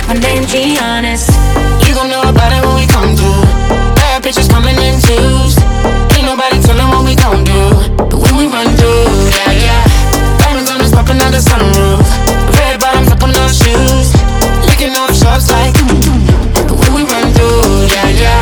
my name Giannis. You gon' know about it when we come through. Bad bitches coming in twos. Ain't nobody tellin' what we gon' do. But when we run through, yeah, yeah. Diamonds on us poppin' out the sunroof. Red bottoms up on those shoes. Licking off shots like but when we run through, yeah, yeah.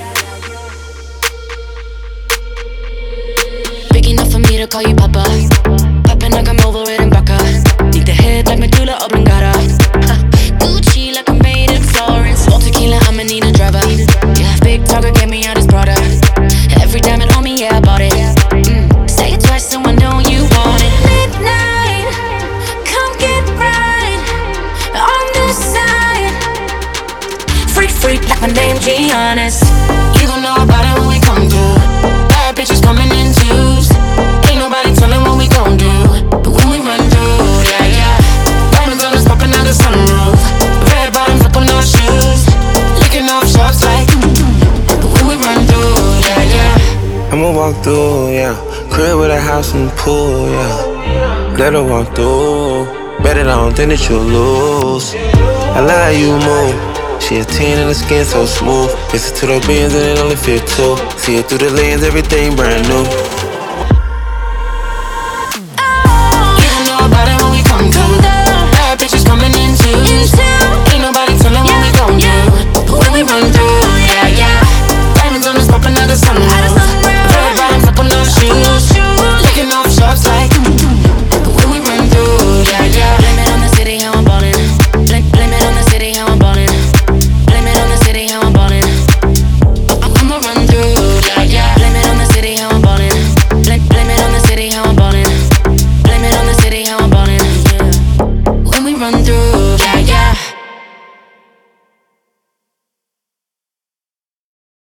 Big enough for me to call you Papa. Poppin' like I'm over it in Baca. Need the head like medulla oblongata. Gucci like I'm made in Florence. All tequila, I'ma need a driver. Yeah, big talker, get me out his brother. Every diamond on me, yeah, I bought it. Say it twice so I know you want it. Midnight, come get right on this side. Freak, freak, like my name Giannis. You gon' know about it when we come through. Bad bitches coming in twos. Ain't nobody tellin' what we gon' do. But when we run through, yeah, yeah. Diamonds on us poppin' out the sunroof. Red bottoms up on those shoes. Licking off shots like but when we run through, yeah, yeah. I'ma walk through, yeah. Crib with a house and pool, yeah. Let her walk through. Bet it, I don't think that you'll lose. I love how you move. She a 10 and the skin so smooth. Listen to the beans and it only fit two. See it through the lens, everything brand new.